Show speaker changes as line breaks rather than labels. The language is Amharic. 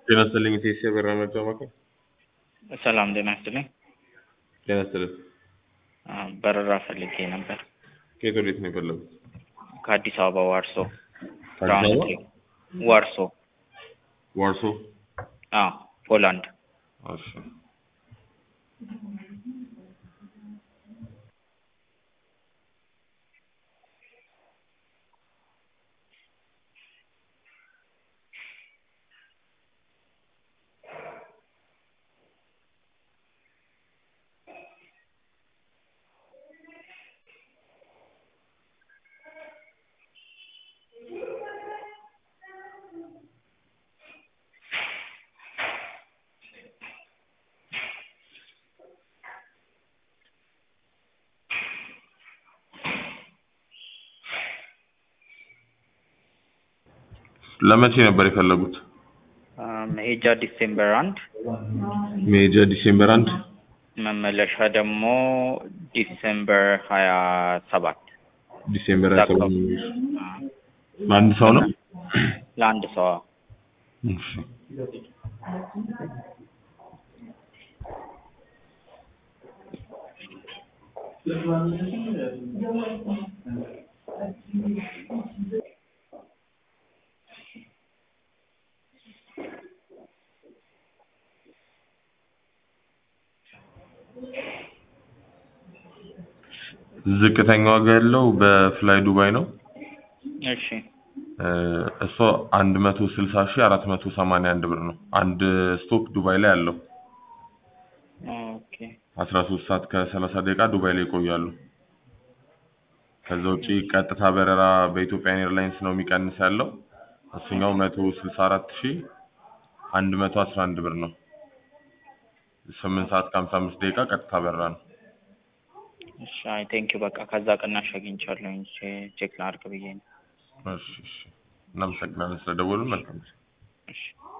ጤና ይስጥልኝ ኢቴስ የበራ መረጃ ማዕከል።
ሰላም ጤና ይስጥልኝ።
ጤና ይስጥልኝ።
በረራ ፈልጌ ነበር
ከየት ወዴት ነው የፈለጉት?
ከአዲስ አበባ ዋርሶ።
ከአዲስ
ራውንድ
አበባ
ትሪፕ ዋርሶ።
ዋርሶ።
ፖላንድ።
እሺ ለመቼ ነበር የፈለጉት?
መሄጃ ዲሴምበር 1
መሄጃ ዲሴምበር 1
መመለሻ ደግሞ ዲሴምበር 27።
ዲሴምበር 27 ለአንድ ሰው ነው?
ለአንድ ሰው።
እሺ ዝቅተኛ ዋጋ ያለው በፍላይ ዱባይ ነው።
እሺ
እሱ 160481 ብር ነው። አንድ ስቶፕ ዱባይ ላይ አለው።
ኦኬ
13 ሰዓት ከ30 ደቂቃ ዱባይ ላይ ይቆያሉ። ከዛ ውጪ ቀጥታ በረራ በኢትዮጵያ ኤርላይንስ ነው የሚቀንስ ያለው። እሱኛው 164111 ብር ነው። 8 ሰዓት ከ55 ደቂቃ ቀጥታ በረራ ነው።
እሺ ቴንክ ዩ። በቃ ከዛ ቅናሽ አግኝቻለሁ እንጂ ቼክ ላድርግ ብዬ ነው።
እሺ እናመሰግናለን ስለደወሉ። መልካም።
እሺ